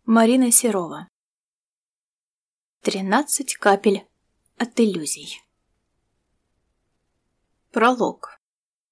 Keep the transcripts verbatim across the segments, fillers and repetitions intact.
Марина Серова. Тринадцать капель от иллюзий. Пролог.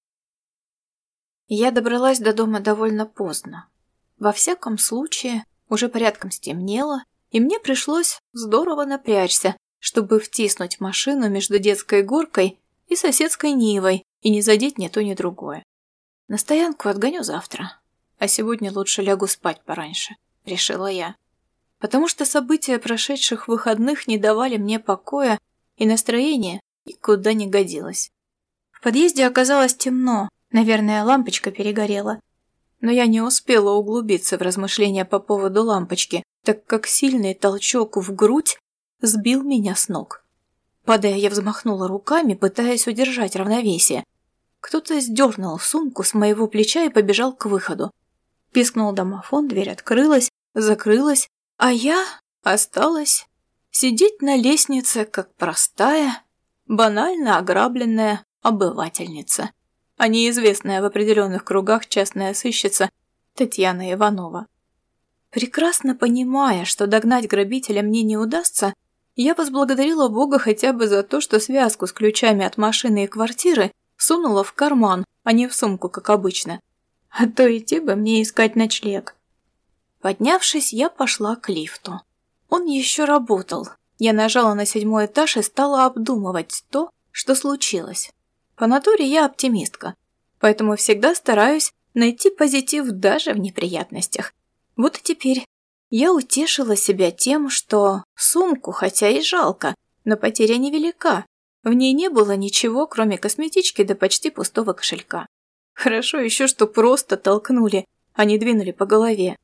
Я добралась до дома довольно поздно. Во всяком случае, уже порядком стемнело, и мне пришлось здорово напрячься, чтобы втиснуть машину между детской горкой и соседской нивой и не задеть ни то, ни другое. На стоянку отгоню завтра, а сегодня лучше лягу спать пораньше, решила я. Потому что события прошедших выходных не давали мне покоя, и настроение никуда не годилось. В подъезде оказалось темно, наверное, лампочка перегорела. Но я не успела углубиться в размышления по поводу лампочки, так как сильный толчок в грудь сбил меня с ног. Падая, я взмахнула руками, пытаясь удержать равновесие. Кто-то сдернул сумку с моего плеча и побежал к выходу. Пискнул домофон, дверь открылась, закрылась, а я осталась сидеть на лестнице, как простая, банально ограбленная обывательница, а неизвестная в определенных кругах частная сыщица Татьяна Иванова. Прекрасно понимая, что догнать грабителя мне не удастся, я возблагодарила Бога хотя бы за то, что связку с ключами от машины и квартиры сунула в карман, а не в сумку, как обычно. А то идти бы мне искать ночлег. Поднявшись, я пошла к лифту. Он еще работал. Я нажала на седьмой этаж и стала обдумывать то, что случилось. По натуре я оптимистка, поэтому всегда стараюсь найти позитив даже в неприятностях. Вот и теперь я утешила себя тем, что сумку, хотя и жалко, но потеря невелика. В ней не было ничего, кроме косметички да почти пустого кошелька. Хорошо еще, что просто толкнули, а не двинули по голове.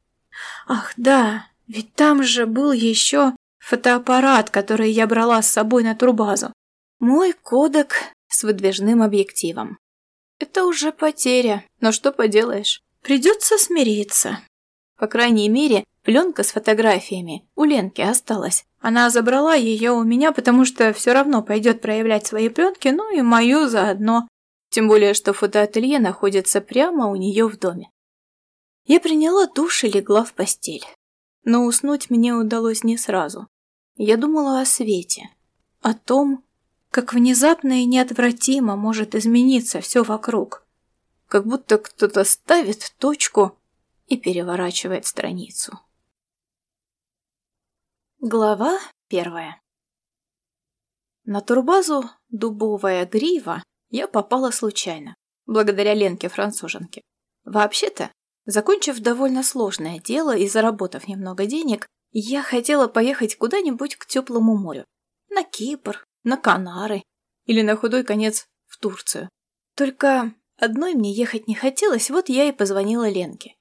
Ах да, ведь там же был еще фотоаппарат, который я брала с собой на турбазу. Мой кодек с выдвижным объективом. Это уже потеря, но что поделаешь, придется смириться. По крайней мере, пленка с фотографиями у Ленки осталась. Она забрала ее у меня, потому что все равно пойдет проявлять свои пленки, ну и мою заодно. Тем более, что фотоателье находится прямо у нее в доме. Я приняла душ и легла в постель. Но уснуть мне удалось не сразу. Я думала о свете, о том, как внезапно и неотвратимо может измениться все вокруг. Как будто кто-то ставит точку и переворачивает страницу. Глава первая. На турбазу «Дубовая грива» я попала случайно, благодаря Ленке-француженке. Вообще-то, закончив довольно сложное дело и заработав немного денег, я хотела поехать куда-нибудь к теплому морю. На Кипр, на Канары или на худой конец в Турцию. Только одной мне ехать не хотелось, вот я и позвонила Ленке.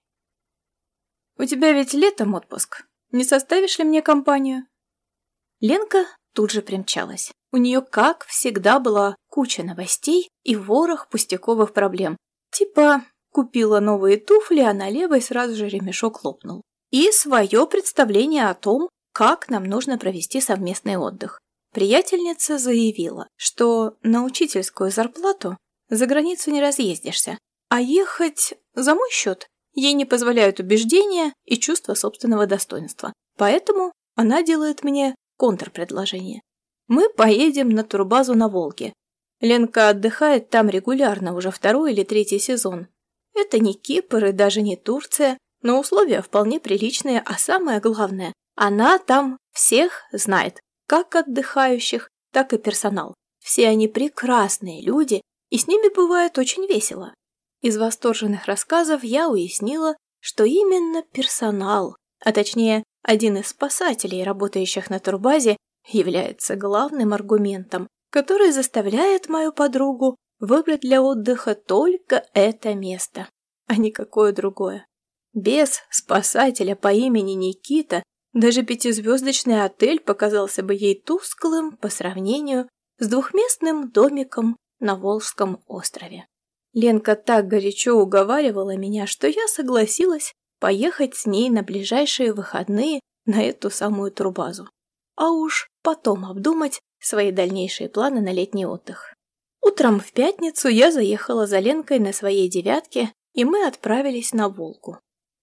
«У тебя ведь летом отпуск. Не составишь ли мне компанию?» Ленка тут же примчалась. У нее, как всегда, была куча новостей и ворох пустяковых проблем. Типа, купила новые туфли, а на левой сразу же ремешок лопнул. И свое представление о том, как нам нужно провести совместный отдых. Приятельница заявила, что на учительскую зарплату за границу не разъездишься, а ехать за мой счет ей не позволяют убеждения и чувство собственного достоинства. Поэтому она делает мне контрпредложение. Мы поедем на турбазу на Волге. Ленка отдыхает там регулярно уже второй или третий сезон. Это не Кипр и даже не Турция, но условия вполне приличные, а самое главное, она там всех знает, как отдыхающих, так и персонал. Все они прекрасные люди, и с ними бывает очень весело. Из восторженных рассказов я уяснила, что именно персонал, а точнее один из спасателей, работающих на турбазе, является главным аргументом, который заставляет мою подругу выбрать для отдыха только это место, а никакое другое. Без спасателя по имени Никита даже пятизвездочный отель показался бы ей тусклым по сравнению с двухместным домиком на Волжском острове. Ленка так горячо уговаривала меня, что я согласилась поехать с ней на ближайшие выходные на эту самую турбазу. А уж потом обдумать свои дальнейшие планы на летний отдых. Утром в пятницу я заехала за Ленкой на своей девятке, и мы отправились на Волгу.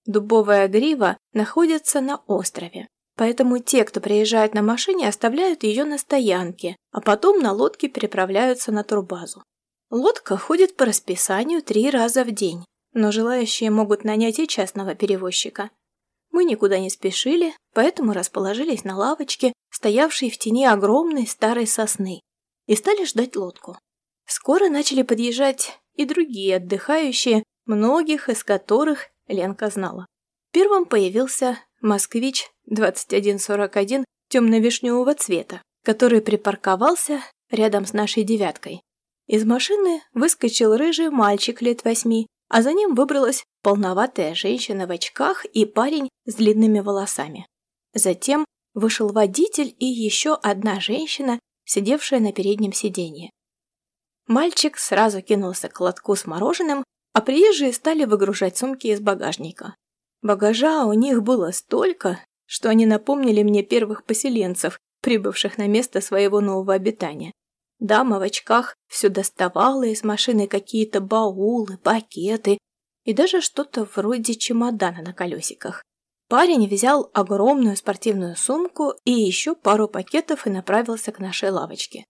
Дубовая грива находится на острове, поэтому те, кто приезжает на машине, оставляют ее на стоянке, а потом на лодке переправляются на турбазу. Лодка ходит по расписанию три раза в день, но желающие могут нанять и частного перевозчика. Мы никуда не спешили, поэтому расположились на лавочке, стоявшей в тени огромной старой сосны, и стали ждать лодку. Скоро начали подъезжать и другие отдыхающие, многих из которых Ленка знала. Первым появился москвич двадцать один сорок один темно-вишневого цвета, который припарковался рядом с нашей девяткой. Из машины выскочил рыжий мальчик лет восьми, а за ним выбралась полноватая женщина в очках и парень с длинными волосами. Затем вышел водитель и еще одна женщина, сидевшая на переднем сиденье. Мальчик сразу кинулся к лотку с мороженым, а приезжие стали выгружать сумки из багажника. Багажа у них было столько, что они напомнили мне первых поселенцев, прибывших на место своего нового обитания. Дама в очках все доставала из машины какие-то баулы, пакеты и даже что-то вроде чемодана на колесиках. Парень взял огромную спортивную сумку и еще пару пакетов и направился к нашей лавочке.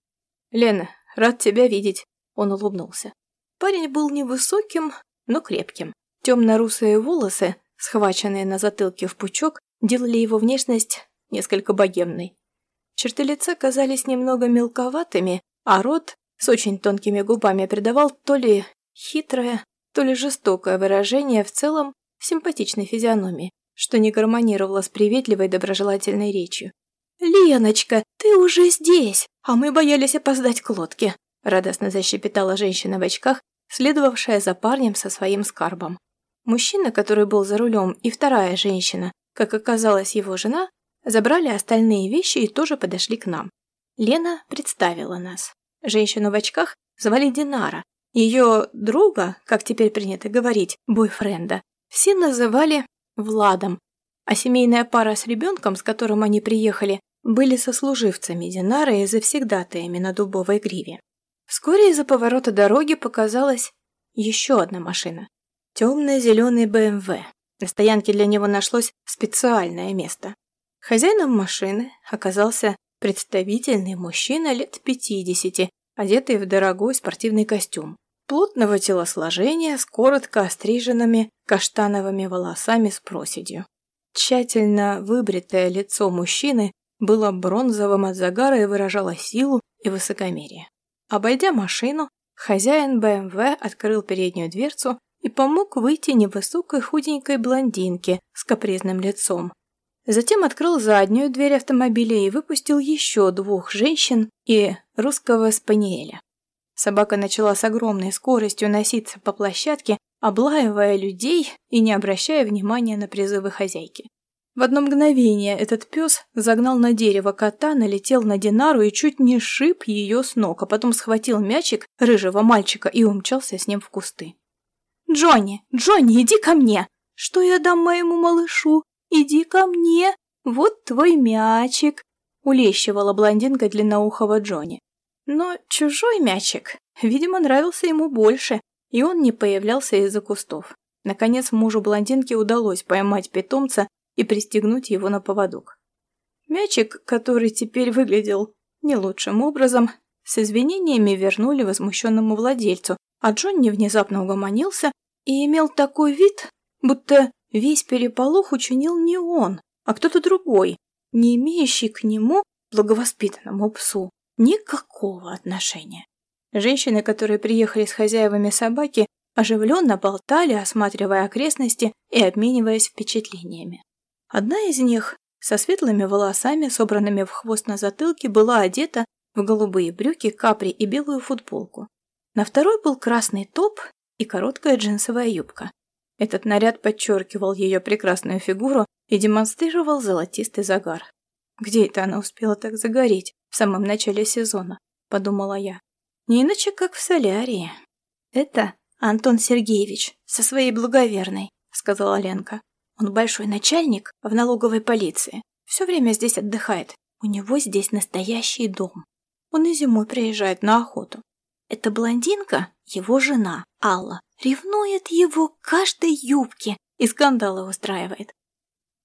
«Лена, рад тебя видеть», — он улыбнулся. Парень был невысоким, но крепким. Темно-русые волосы, схваченные на затылке в пучок, делали его внешность несколько богемной. Черты лица казались немного мелковатыми, а рот с очень тонкими губами придавал то ли хитрое, то ли жестокое выражение в целом симпатичной физиономии, что не гармонировало с приветливой доброжелательной речью. «Леночка, ты уже здесь, а мы боялись опоздать к лодке», радостно защебетала женщина в очках, следовавшая за парнем со своим скарбом. Мужчина, который был за рулем, и вторая женщина, как оказалось его жена, забрали остальные вещи и тоже подошли к нам. Лена представила нас. Женщину в очках звали Динара. Ее друга, как теперь принято говорить, бойфренда, все называли Владом, а семейная пара с ребенком, с которым они приехали, были сослуживцами Динары и завсегдатаями на дубовой гриве. Вскоре из-за поворота дороги показалась еще одна машина. Темно-зеленый бэ эм вэ. На стоянке для него нашлось специальное место. Хозяином машины оказался представительный мужчина лет пятидесяти, одетый в дорогой спортивный костюм. Плотного телосложения с коротко остриженными каштановыми волосами с проседью. Тщательно выбритое лицо мужчины было бронзовым от загара и выражало силу и высокомерие. Обойдя машину, хозяин бэ эм вэ открыл переднюю дверцу и помог выйти невысокой худенькой блондинке с капризным лицом. Затем открыл заднюю дверь автомобиля и выпустил еще двух женщин и русского спаниеля. Собака начала с огромной скоростью носиться по площадке, облаивая людей и не обращая внимания на призывы хозяйки. В одно мгновение этот пес загнал на дерево кота, налетел на Динару и чуть не сшиб ее с ног, а потом схватил мячик рыжего мальчика и умчался с ним в кусты. «Джонни, Джонни, иди ко мне! Что я дам моему малышу? Иди ко мне! Вот твой мячик!» — улещивала блондинка длинноухого Джонни. Но чужой мячик, видимо, нравился ему больше, и он не появлялся из-за кустов. Наконец мужу блондинки удалось поймать питомца и пристегнуть его на поводок. Мячик, который теперь выглядел не лучшим образом, с извинениями вернули возмущенному владельцу, а Джонни внезапно угомонился и имел такой вид, будто весь переполох учинил не он, а кто-то другой, не имеющий к нему, благовоспитанному псу, никакого отношения. Женщины, которые приехали с хозяевами собаки, оживленно болтали, осматривая окрестности и обмениваясь впечатлениями. Одна из них, со светлыми волосами, собранными в хвост на затылке, была одета в голубые брюки, капри и белую футболку. На второй был красный топ и короткая джинсовая юбка. Этот наряд подчеркивал ее прекрасную фигуру и демонстрировал золотистый загар. «Где это она успела так загореть в самом начале сезона?» – подумала я. «Не иначе, как в солярии». «Это Антон Сергеевич со своей благоверной», – сказала Ленка. «Он большой начальник в налоговой полиции. Все время здесь отдыхает. У него здесь настоящий дом. Он и зимой приезжает на охоту. Эта блондинка, его жена, Алла, ревнует его к каждой юбке и скандалы устраивает.